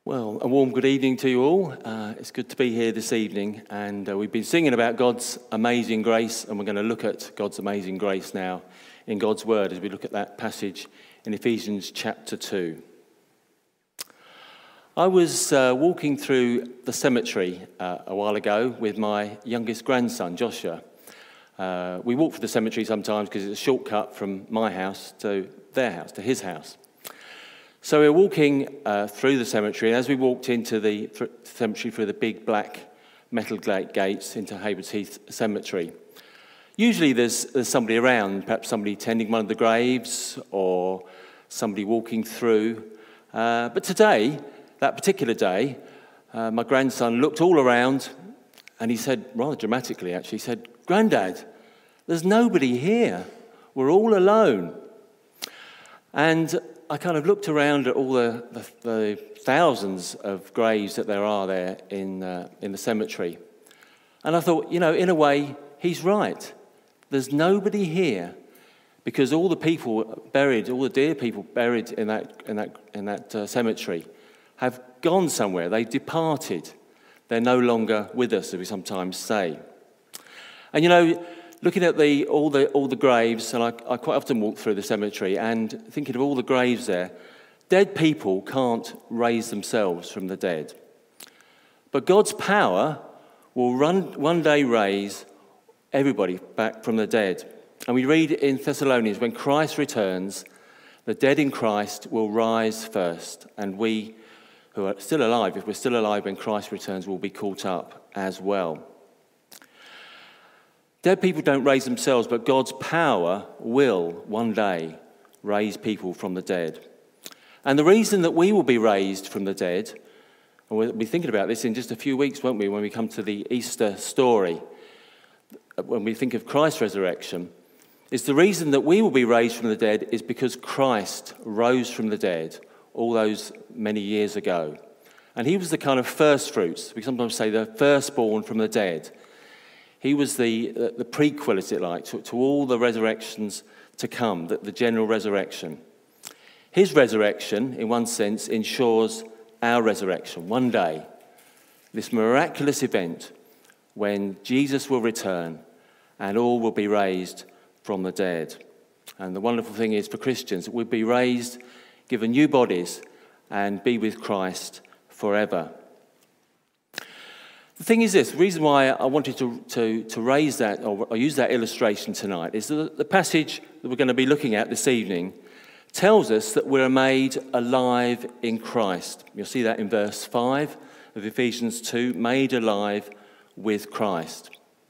Well, a warm good evening to you all. It's good to be here this evening, and we've been singing about God's amazing grace, and we're going to look at God's amazing grace now in God's Word as we look at that passage in Ephesians chapter 2. I was walking through the cemetery a while ago with my youngest grandson, Joshua. We walk for the cemetery sometimes because it's a shortcut from my house to their house, to his house. So we were walking through the cemetery, and as we walked into the cemetery through the big black metal gates into Haywards Heath Cemetery, usually there's somebody around, perhaps somebody tending one of the graves or somebody walking through. But today, that particular day, my grandson looked all around and he said, rather dramatically actually, he said, "Grandad, there's nobody here. We're all alone." And I kind of looked around at all the thousands of graves that there are there in the cemetery. And I thought, in a way, he's right. There's nobody here because all the people buried, all the dear people buried in that cemetery have gone somewhere. They've departed. They're no longer with us, as we sometimes say. And looking at all the graves, and I quite often walk through the cemetery and thinking of all the graves there, dead people can't raise themselves from the dead. But God's power will one day raise everybody back from the dead. And we read in Thessalonians, when Christ returns, the dead in Christ will rise first, and we who are still alive, if we're still alive when Christ returns, will be caught up as well. Dead people don't raise themselves, but God's power will one day raise people from the dead. And the reason that we will be raised from the dead, and we'll be thinking about this in just a few weeks, won't we, when we come to the Easter story, when we think of Christ's resurrection, is the reason that we will be raised from the dead is because Christ rose from the dead all those many years ago. And he was the kind of first fruits, we sometimes say the firstborn from the dead. He was the prequel, as it like, to all the resurrections to come, the general resurrection. His resurrection, in one sense, ensures our resurrection. One day, this miraculous event when Jesus will return and all will be raised from the dead. And the wonderful thing is for Christians that we'll be raised, given new bodies, and be with Christ forever. The thing is this, the reason why I wanted to raise that, or use that illustration tonight, is that the passage that we're going to be looking at this evening tells us that we're made alive in Christ. You'll see that in verse 5 of Ephesians 2, made alive with Christ.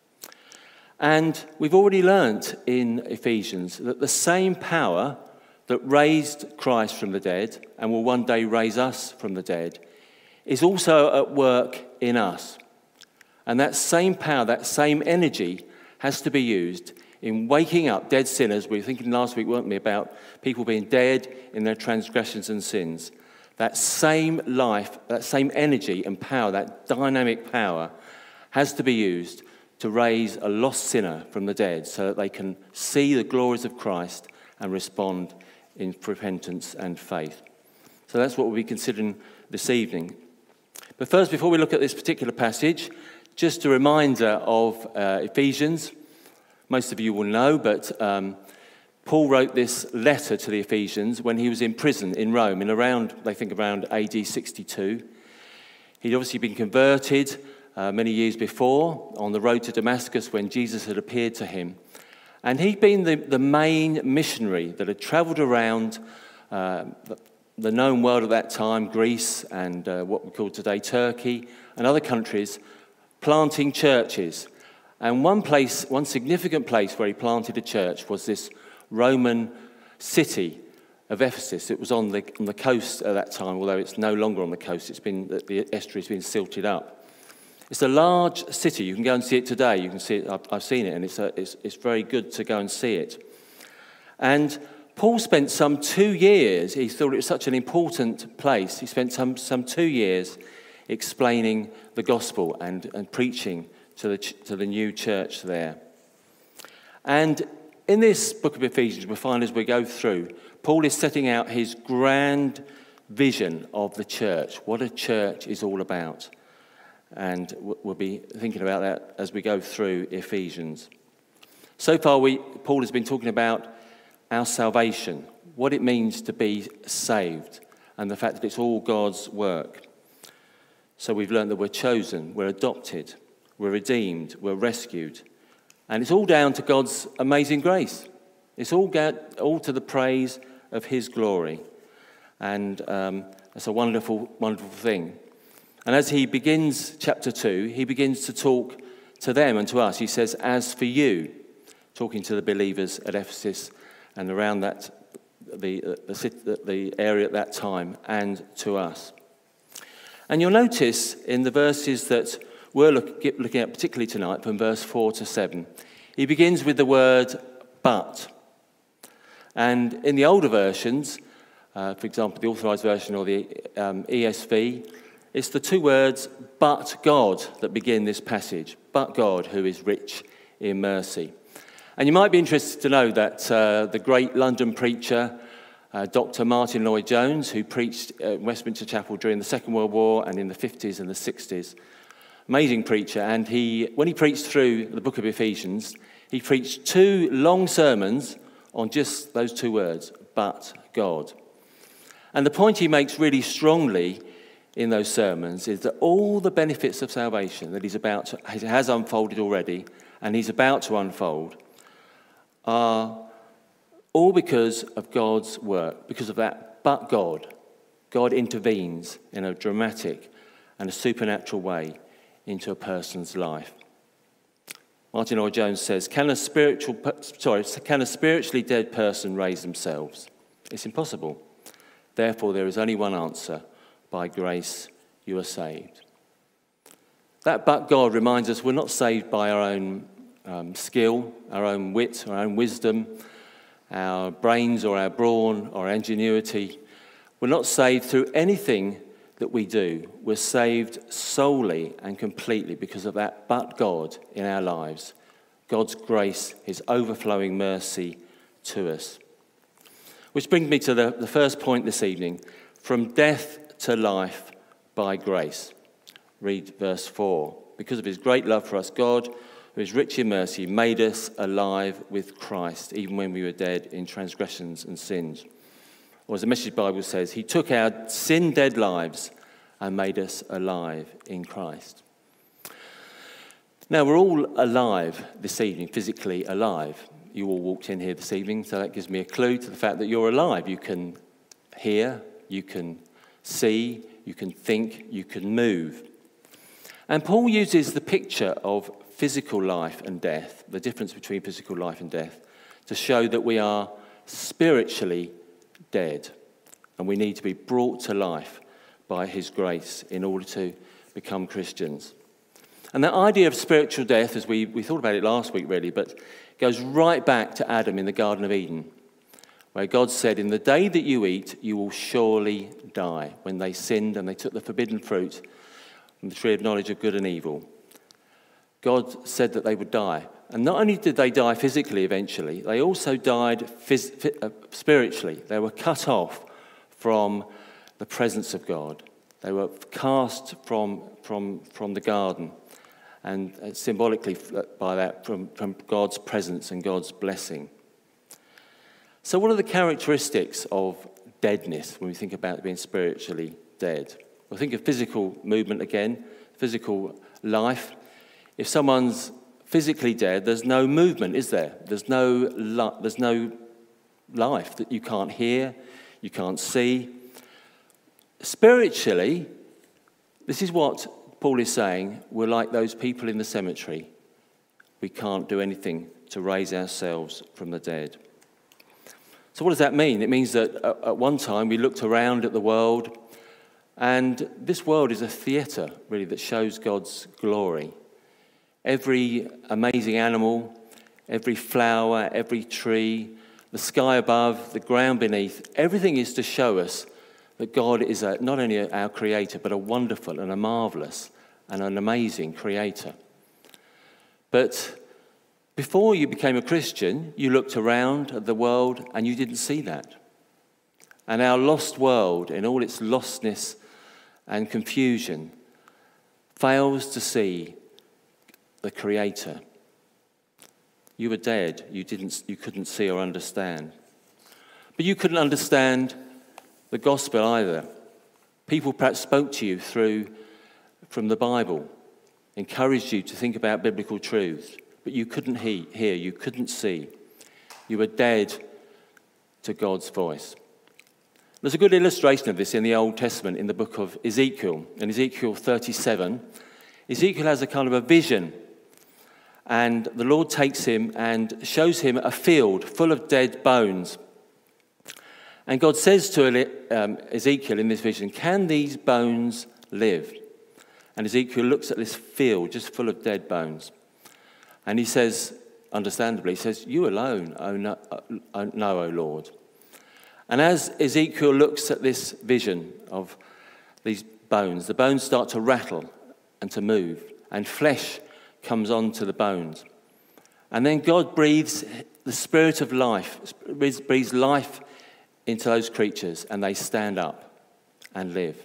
And we've already learnt in Ephesians that the same power that raised Christ from the dead and will one day raise us from the dead is also at work in us. And that same power, that same energy has to be used in waking up dead sinners. We were thinking last week, weren't we, about people being dead in their transgressions and sins. That same life, that same energy and power, that dynamic power has to be used to raise a lost sinner from the dead so that they can see the glories of Christ and respond in repentance and faith. So that's what we'll be considering this evening. But first, before we look at this particular passage, just a reminder of Ephesians. Most of you will know, but Paul wrote this letter to the Ephesians when he was in prison in Rome in around AD 62. He'd obviously been converted many years before on the road to Damascus when Jesus had appeared to him. And he'd been the main missionary that had travelled around the known world at that time, Greece and what we call today Turkey and other countries, planting churches. And one significant place where he planted a church was this Roman city of Ephesus. It was on the coast at that time, although it's no longer on the coast. The estuary's been silted up. It's a large city. You can go and see it today. You can see it. I've seen it, and it's very good to go and see it. And Paul spent some 2 years. He thought it was such an important place. He spent some 2 years explaining the gospel and preaching to the new church there. And in this book of Ephesians, we'll find as we go through, Paul is setting out his grand vision of the church, what a church is all about. And we'll be thinking about that as we go through Ephesians. So far, Paul has been talking about our salvation, what it means to be saved, and the fact that it's all God's work. So we've learned that we're chosen, we're adopted, we're redeemed, we're rescued. And it's all down to God's amazing grace. It's all to the praise of his glory. And that's a wonderful, wonderful thing. And as he begins chapter 2, he begins to talk to them and to us. He says, as for you, talking to the believers at Ephesus and around that the area at that time, and to us. And you'll notice in the verses that we're looking at particularly tonight, from verse 4 to 7, he begins with the word but. And in the older versions, for example, the Authorized Version or the ESV, it's the two words, but God, that begin this passage. But God, who is rich in mercy. And you might be interested to know that the great London preacher, Dr. Martin Lloyd-Jones, who preached at Westminster Chapel during the Second World War and in the 50s and the 60s, amazing preacher, and when he preached through the book of Ephesians, he preached 2 long sermons on just those 2 words, but God. And the point he makes really strongly in those sermons is that all the benefits of salvation that he has unfolded already, and he's about to unfold, are all because of God's work, because of that, but God. God intervenes in a dramatic and a supernatural way into a person's life. Martin Lloyd-Jones says, can a spiritually dead person raise themselves? It's impossible. Therefore, there is only one answer. By grace, you are saved. That but God reminds us we're not saved by our own skill, our own wit, our own wisdom, our brains or our brawn or our ingenuity. We're not saved through anything that we do. We're saved solely and completely because of that but God in our lives. God's grace, his overflowing mercy to us. Which brings me to the first point this evening. From death to life by grace. Read verse 4. Because of his great love for us, God, who is rich in mercy, made us alive with Christ, even when we were dead in transgressions and sins. Or as the Message Bible says, he took our sin-dead lives and made us alive in Christ. Now, we're all alive this evening, physically alive. You all walked in here this evening, so that gives me a clue to the fact that you're alive. You can hear, you can see, you can think, you can move. And Paul uses the picture of physical life and death, the difference between physical life and death, to show that we are spiritually dead and we need to be brought to life by his grace in order to become Christians. And that idea of spiritual death, as we thought about it last week really, but goes right back to Adam in the Garden of Eden, where God said, in the day that you eat, you will surely die. When they sinned and they took the forbidden fruit from the tree of knowledge of good and evil, God said that they would die. And not only did they die physically eventually, they also died spiritually. They were cut off from the presence of God. They were cast from the garden, and symbolically by that, from God's presence and God's blessing. So what are the characteristics of deadness when we think about being spiritually dead? Well, think of physical movement again, physical life. If someone's physically dead, there's no movement, is there? There's no life that you can't hear, you can't see. Spiritually, this is what Paul is saying, we're like those people in the cemetery. We can't do anything to raise ourselves from the dead. So what does that mean? It means that at one time we looked around at the world, and this world is a theatre, really, that shows God's glory. Every amazing animal, every flower, every tree, the sky above, the ground beneath, everything is to show us that God is not only our creator, but a wonderful and a marvellous and an amazing creator. But before you became a Christian, you looked around at the world and you didn't see that. And our lost world, in all its lostness and confusion, fails to see the Creator. You were dead. You couldn't see or understand. But you couldn't understand the gospel either. People perhaps spoke to you from the Bible, encouraged you to think about biblical truths, but you couldn't hear, you couldn't see. You were dead to God's voice. There's a good illustration of this in the Old Testament in the book of Ezekiel. In Ezekiel 37, Ezekiel has a kind of a vision, and the Lord takes him and shows him a field full of dead bones. And God says to Ezekiel in this vision, "Can these bones live?" And Ezekiel looks at this field just full of dead bones. And he says, understandably, he says, "You alone know, O Lord." And as Ezekiel looks at this vision of these bones, the bones start to rattle and to move, and flesh comes onto the bones. And then God breathes the spirit of life, breathes life into those creatures, and they stand up and live.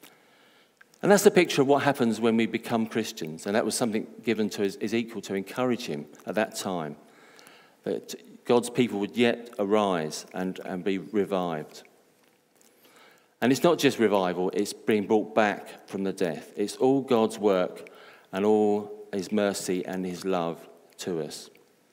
And that's the picture of what happens when we become Christians. And that was something given to Ezekiel to encourage him at that time, that God's people would yet arise and be revived. And it's not just revival, it's being brought back from the death. It's all God's work and all his mercy and his love to us.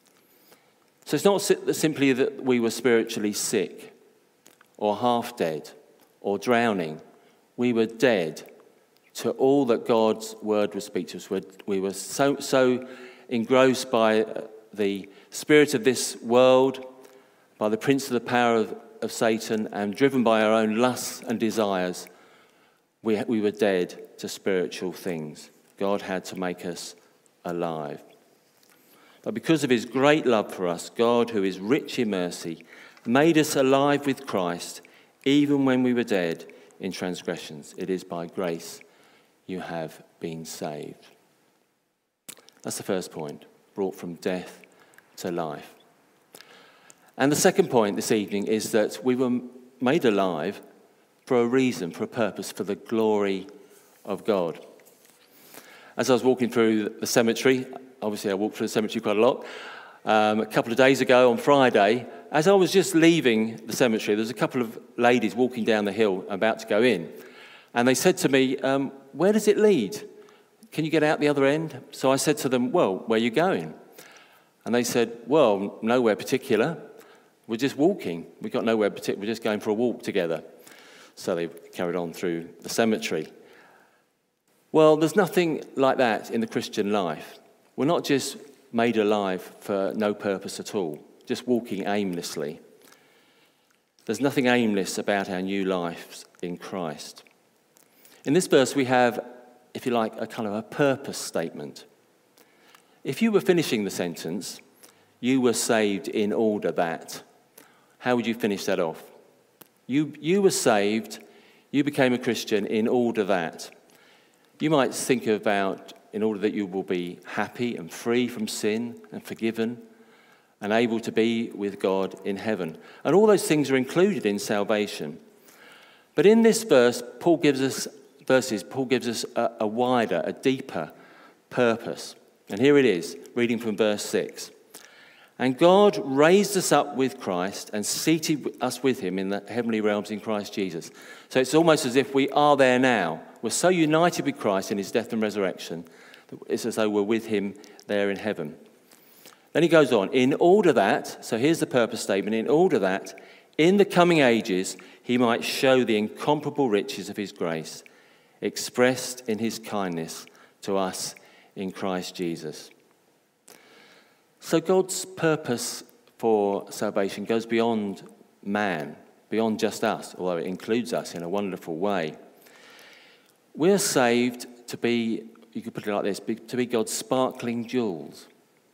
So it's not simply that we were spiritually sick or half dead or drowning. We were dead to all that God's word would speak to us. We were so engrossed by the spirit of this world, by the prince of the power of Satan, and driven by our own lusts and desires. We were dead to spiritual things. God had to make us alive. But because of his great love for us, God, who is rich in mercy, made us alive with Christ, even when we were dead in transgressions. It is by grace you have been saved. That's the first point, brought from death to life. And the second point this evening is that we were made alive for a reason, for a purpose, for the glory of God. As I was walking through the cemetery, obviously I walked through the cemetery quite a lot, a couple of days ago on Friday, as I was just leaving the cemetery, there was a couple of ladies walking down the hill about to go in. And they said to me, "Where does it lead? Can you get out the other end?" So I said to them, "Well, where are you going?" And they said, "Well, nowhere particular. We're just walking. We've got nowhere particular. We're just going for a walk together." So they carried on through the cemetery. Well, there's nothing like that in the Christian life. We're not just made alive for no purpose at all, just walking aimlessly. There's nothing aimless about our new lives in Christ. In this verse, we have, if you like, a kind of a purpose statement. If you were finishing the sentence, "You were saved in order that," how would you finish that off? You were saved, you became a Christian in order that. You might think about in order that you will be happy and free from sin and forgiven and able to be with God in heaven. And all those things are included in salvation. But in this verse, Paul gives us a wider, a deeper purpose. And here it is, reading from verse 6. "And God raised us up with Christ and seated us with him in the heavenly realms in Christ Jesus." So it's almost as if we are there now. We're so united with Christ in his death and resurrection, that it's as though we're with him there in heaven. Then he goes on, "In order that," so here's the purpose statement, "in order that in the coming ages he might show the incomparable riches of his grace, expressed in his kindness to us in Christ Jesus." So God's purpose for salvation goes beyond man, beyond just us, although it includes us in a wonderful way. We're saved to be, you could put it like this, to be God's sparkling jewels.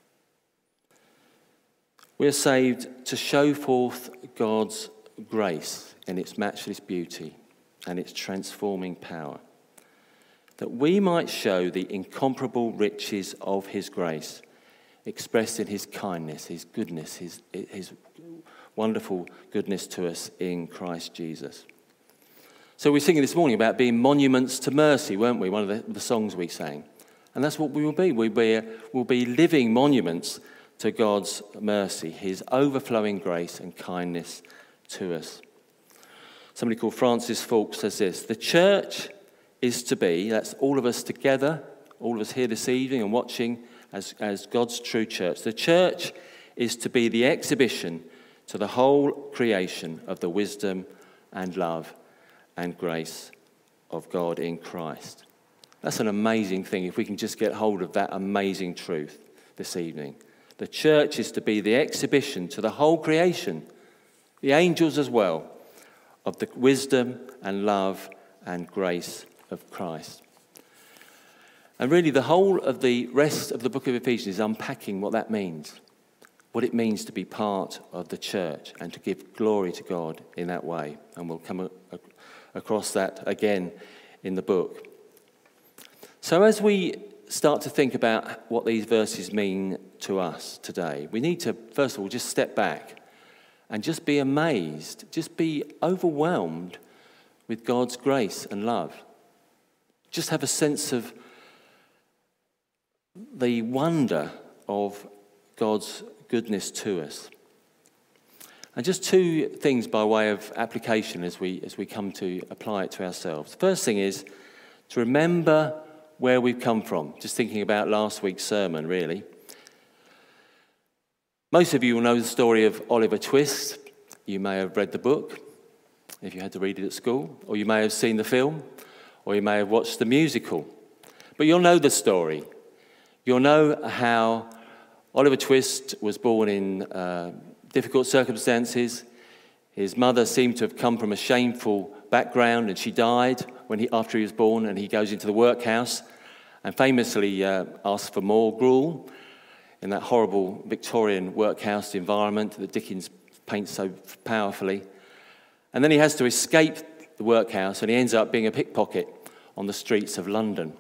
We're saved to show forth God's grace in its matchless beauty and its transforming power, that we might show the incomparable riches of his grace, expressed in his kindness, his goodness, his wonderful goodness to us in Christ Jesus. So we were singing this morning about being monuments to mercy, weren't we? One of the songs we sang. And that's what we will be. We'll be living monuments to God's mercy, his overflowing grace and kindness to us. Somebody called Francis Falk says this: the church is to be, that's all of us together, all of us here this evening and watching as God's true church. The church is to be the exhibition to the whole creation of the wisdom and love and grace of God in Christ. That's an amazing thing if we can just get hold of that amazing truth this evening. The church is to be the exhibition to the whole creation, the angels as well, of the wisdom and love and grace of Christ. And really the whole of the rest of the book of Ephesians is unpacking what that means, what it means to be part of the church and to give glory to God in that way. And we'll come across that again in the book. So as we start to think about what these verses mean to us today, we need to, first of all, just step back and just be amazed, just be overwhelmed with God's grace and love. Just have a sense of the wonder of God's goodness to us. And just two things by way of application as we come to apply it to ourselves. The first thing is to remember where we've come from. Just thinking about last week's sermon, really. Most of you will know the story of Oliver Twist. You may have read the book, if you had to read it at school, or you may have seen the film, or you may have watched the musical. But you'll know the story. You'll know how Oliver Twist was born in difficult circumstances. His mother seemed to have come from a shameful background, and she died after he was born, and he goes into the workhouse and famously asks for more gruel in that horrible Victorian workhouse environment that Dickens paints so powerfully. And then he has to escape the workhouse, and he ends up being a pickpocket on the streets of London.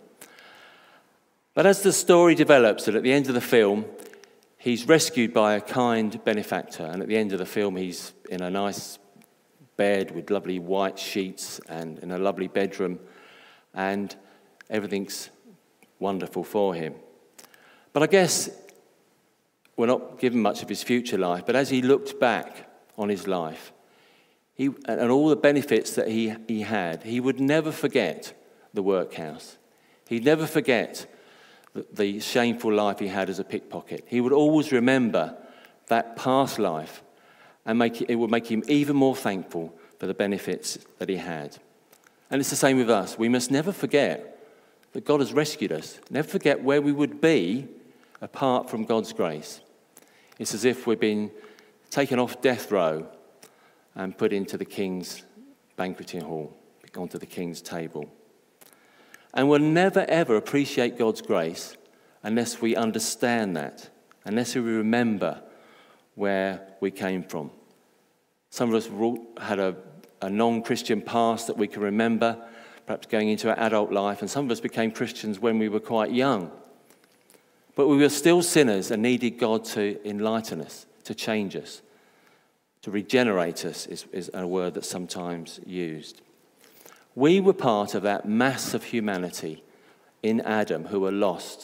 But as the story develops, and at the end of the film, he's rescued by a kind benefactor, and at the end of the film, he's in a nice bed with lovely white sheets and in a lovely bedroom, and everything's wonderful for him. But I guess we're not given much of his future life, but as he looked back on his life, and all the benefits that he had, he would never forget the workhouse. He'd never forget the shameful life he had as a pickpocket. He would always remember that past life, and it would make him even more thankful for the benefits that he had. And it's the same with us. We must never forget that God has rescued us. Never forget where we would be apart from God's grace. It's as if we've been taken off death row and put into the King's banqueting hall, onto the King's table. And we'll never, ever appreciate God's grace unless we understand that, unless we remember where we came from. Some of us had a non-Christian past that we can remember, perhaps going into our adult life, and some of us became Christians when we were quite young. But we were still sinners and needed God to enlighten us, to change us, to regenerate us is a word that's sometimes used. We were part of that mass of humanity in Adam who were lost,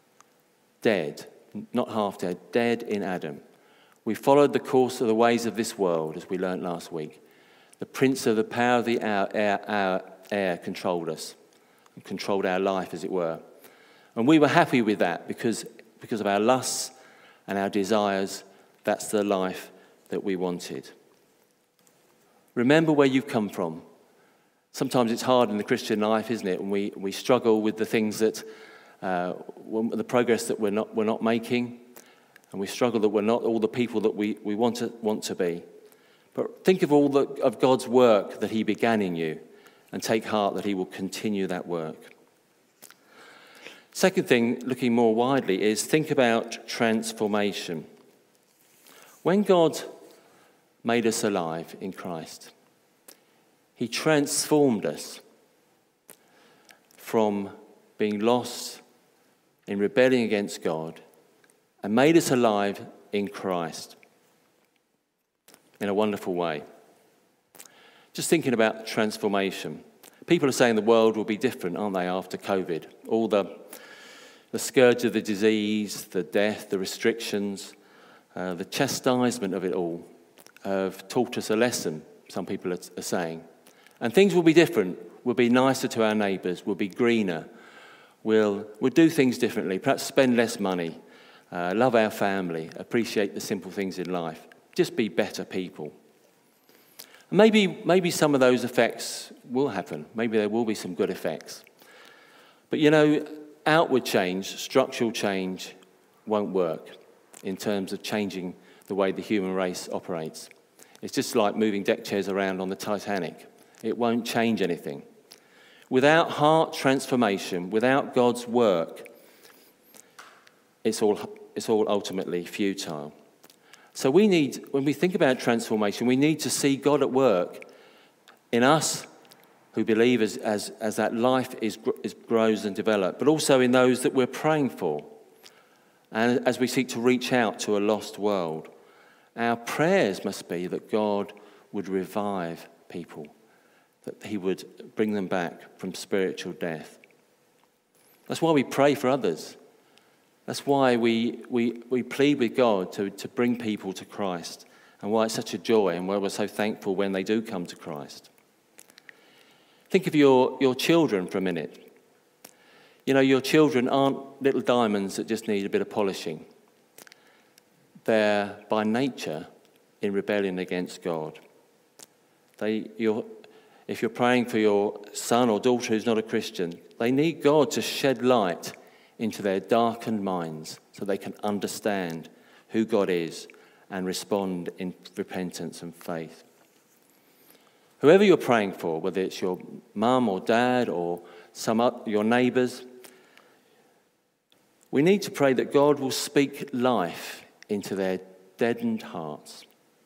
dead, not half dead, dead in Adam. We followed the course of the ways of this world, as we learnt last week. The prince of the power of the air controlled us, and controlled our life, as it were. And we were happy with that because of our lusts and our desires. That's the life that we wanted. Remember where you've come from. Sometimes it's hard in the Christian life, isn't it? And we struggle with the things that, the progress that we're not making, and we struggle that we're not all the people that we want to be. But think of all of God's work that He began in you, and take heart that He will continue that work. Second thing, looking more widely, is think about transformation. When God made us alive in Christ, He transformed us from being lost in rebelling against God and made us alive in Christ. in a wonderful way. Just thinking about transformation. People are saying the world will be different, aren't they, after COVID? All the scourge of the disease, the death, the restrictions, the chastisement of it all have taught us a lesson, some people are saying. And things will be different. We'll be nicer to our neighbours. We'll be greener. We'll do things differently. Perhaps spend less money. Love our family. Appreciate the simple things in life. Just be better people. Maybe some of those effects will happen. Maybe there will be some good effects. But outward change, structural change, won't work in terms of changing the way the human race operates. It's just like moving deck chairs around on the Titanic. It won't change anything. Without heart transformation, without God's work, it's all ultimately futile. So when we think about transformation, we need to see God at work in us who believe as that life grows and develops, but also in those that we're praying for. And as we seek to reach out to a lost world, our prayers must be that God would revive people, that he would bring them back from spiritual death. That's why we pray for others. That's why we plead with God to bring people to Christ, and why it's such a joy and why we're so thankful when they do come to Christ. Think of your children for a minute. Your children aren't little diamonds that just need a bit of polishing. They're by nature in rebellion against God. If you're praying for your son or daughter who's not a Christian, they need God to shed light into their darkened minds so they can understand who God is and respond in repentance and faith. Whoever you're praying for, whether it's your mum or dad or your neighbours, we need to pray that God will speak life into their deadened hearts.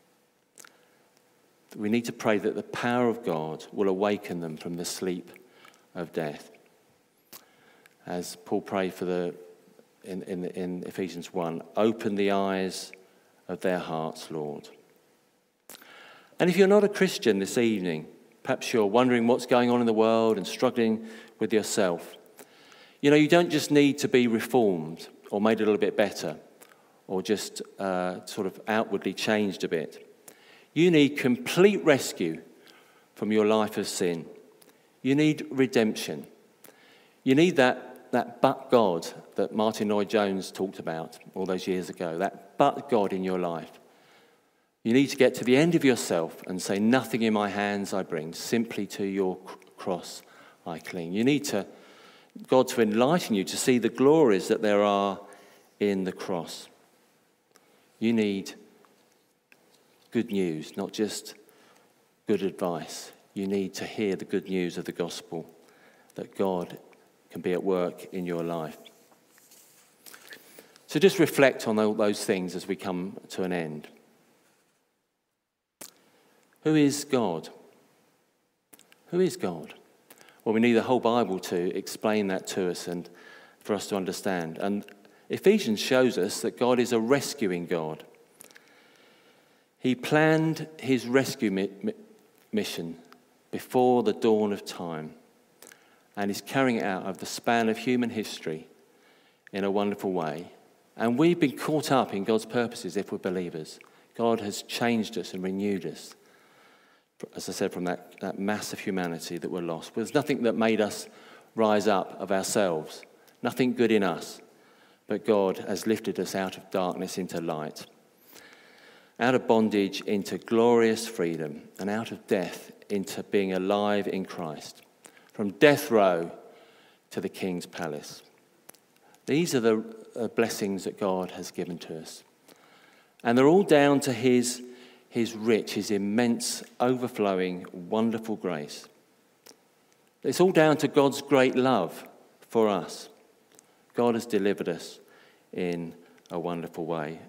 We need to pray that the power of God will awaken them from the sleep of death. As Paul prayed in Ephesians 1, open the eyes of their hearts, Lord. And if you're not a Christian this evening, perhaps you're wondering what's going on in the world and struggling with yourself. You don't just need to be reformed or made a little bit better or just sort of outwardly changed a bit. You need complete rescue from your life of sin. You need redemption. You need that but God that Martin Lloyd-Jones talked about all those years ago, that but God in your life. You need to get to the end of yourself and say, nothing in my hands I bring, simply to your cross I cling. You need God to enlighten you to see the glories that there are in the cross. You need good news, not just good advice. You need to hear the good news of the gospel, that God can be at work in your life. So just reflect on all those things as we come to an end. Who is God? Who is God? Well, we need the whole Bible to explain that to us and for us to understand. And Ephesians shows us that God is a rescuing God. He planned his rescue mission before the dawn of time, and is carrying it out over the span of human history in a wonderful way. And we've been caught up in God's purposes if we're believers. God has changed us and renewed us, as I said, from that mass of humanity that were lost. There's nothing that made us rise up of ourselves, nothing good in us, but God has lifted us out of darkness into light, out of bondage into glorious freedom, and out of death into being alive in Christ, from death row to the King's palace. These are the blessings that God has given to us. And they're all down to his rich, his immense, overflowing, wonderful grace. It's all down to God's great love for us. God has delivered us in a wonderful way.